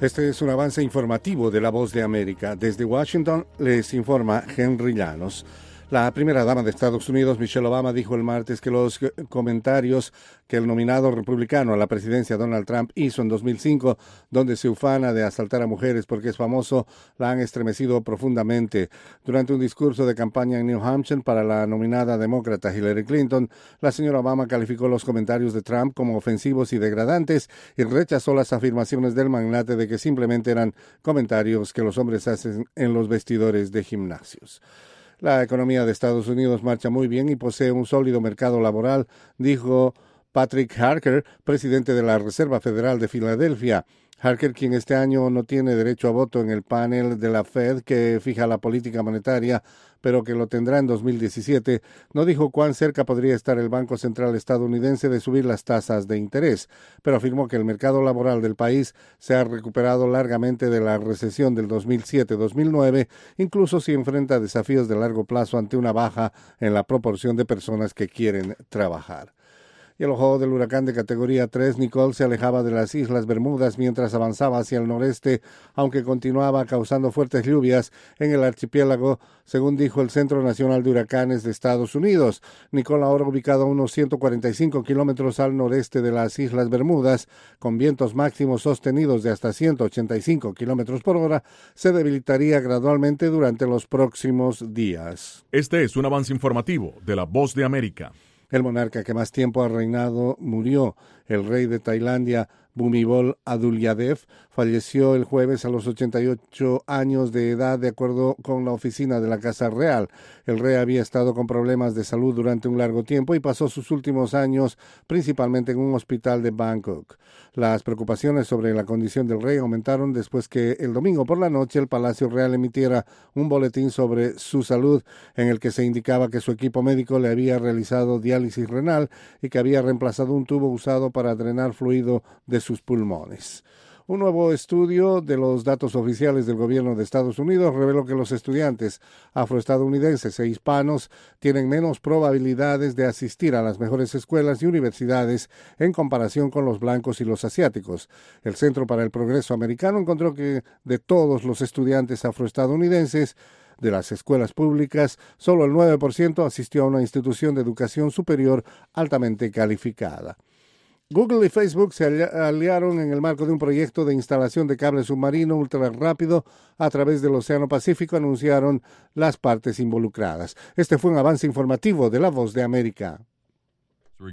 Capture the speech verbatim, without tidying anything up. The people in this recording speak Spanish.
Este es un avance informativo de La Voz de América. Desde Washington les informa Henry Llanos. La primera dama de Estados Unidos, Michelle Obama, dijo el martes que los comentarios que el nominado republicano a la presidencia Donald Trump hizo en dos mil cinco, donde se ufana de asaltar a mujeres porque es famoso, la han estremecido profundamente. Durante un discurso de campaña en New Hampshire para la nominada demócrata Hillary Clinton, la señora Obama calificó los comentarios de Trump como ofensivos y degradantes y rechazó las afirmaciones del magnate de que simplemente eran comentarios que los hombres hacen en los vestidores de gimnasios. La economía de Estados Unidos marcha muy bien y posee un sólido mercado laboral, dijo Patrick Harker, presidente de la Reserva Federal de Filadelfia. Harker, quien este año no tiene derecho a voto en el panel de la Fed que fija la política monetaria, pero que lo tendrá en dos mil diecisiete, no dijo cuán cerca podría estar el Banco Central estadounidense de subir las tasas de interés, pero afirmó que el mercado laboral del país se ha recuperado largamente de la recesión del dos mil siete dos mil nueve, incluso si enfrenta desafíos de largo plazo ante una baja en la proporción de personas que quieren trabajar. Y el ojo del huracán de categoría tres, Nicole, se alejaba de las Islas Bermudas mientras avanzaba hacia el noreste, aunque continuaba causando fuertes lluvias en el archipiélago, según dijo el Centro Nacional de Huracanes de Estados Unidos. Nicole, ahora ubicado a unos ciento cuarenta y cinco kilómetros al noreste de las Islas Bermudas, con vientos máximos sostenidos de hasta ciento ochenta y cinco kilómetros por hora, se debilitaría gradualmente durante los próximos días. Este es un avance informativo de La Voz de América. El monarca que más tiempo ha reinado murió. El rey de Tailandia, Bhumibol Adulyadej, falleció el jueves a los ochenta y ocho años de edad, de acuerdo con la oficina de la Casa Real. El rey había estado con problemas de salud durante un largo tiempo y pasó sus últimos años principalmente en un hospital de Bangkok. Las preocupaciones sobre la condición del rey aumentaron después que el domingo por la noche el Palacio Real emitiera un boletín sobre su salud en el que se indicaba que su equipo médico le había realizado diálisis renal y que había reemplazado un tubo usado para drenar fluido de sus pulmones. Un nuevo estudio de los datos oficiales del gobierno de Estados Unidos reveló que los estudiantes afroestadounidenses e hispanos tienen menos probabilidades de asistir a las mejores escuelas y universidades en comparación con los blancos y los asiáticos. El Centro para el Progreso Americano encontró que de todos los estudiantes afroestadounidenses de las escuelas públicas, solo el nueve por ciento asistió a una institución de educación superior altamente calificada. Google y Facebook se aliaron en el marco de un proyecto de instalación de cable submarino ultra rápido a través del Océano Pacífico, anunciaron las partes involucradas. Este fue un avance informativo de La Voz de América.